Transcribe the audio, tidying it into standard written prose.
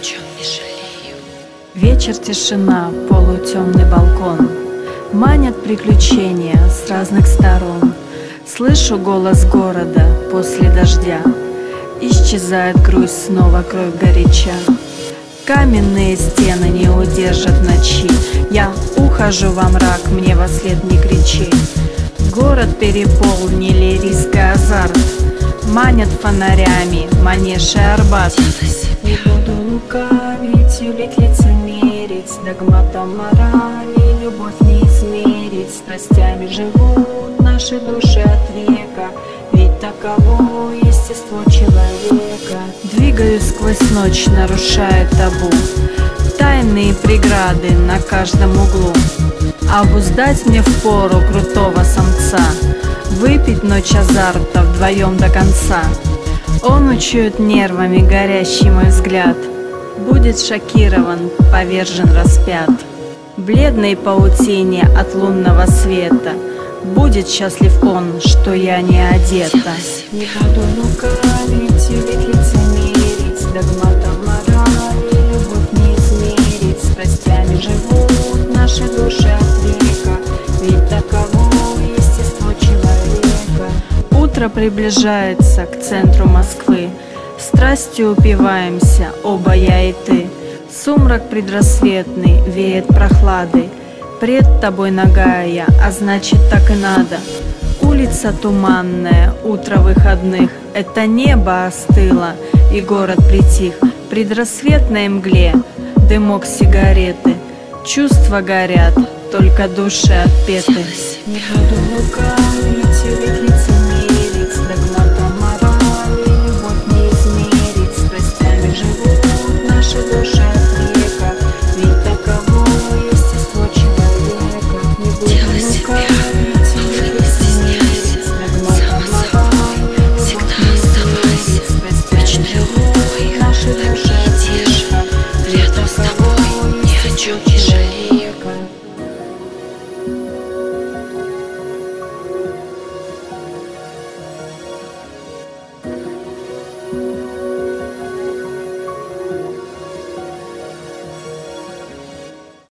чем не жалею. Вечер, тишина, полутемный балкон. Манят приключения с разных сторон. Слышу голос города после дождя. Исчезает грусть, снова кровь горяча. Каменные стены не удержат ночи. Я ухожу во мрак, мне во след не кричи. Город переполнили риск и азарт. Манят фонарями Манеж и Арбат. Не буду лукавить, юлить, лицемерить, догматом морали любовь не измерить. Страстями живут наши души от века, ведь таково естество человека. Двигаюсь сквозь ночь, нарушая табу. Тайные преграды на каждом углу. Обуздать мне впору крутого самца. Выпить ночь азарта вдвоем до конца. Он учует нервами горящий мой взгляд. Будет шокирован, повержен, распят. Бледной паутине от лунного света. Будет счастлив он, что я не одета. Не буду лукавить, юлить, лицемерить, догматом морали любовь не измерить. Страстями живут наши души от века, ведь таково естество человека. Утро приближается к центру Москвы. Страстью упиваемся, оба я и ты. Сумрак предрассветный веет прохладой. Пред тобой нагая я, а значит так и надо. Улица туманная, утро выходных. Это небо остыло, и город притих. В предрассветной мгле дымок сигареты. Чувства горят, только души отпеты. Не буду лукавить, юлить, лицемерить,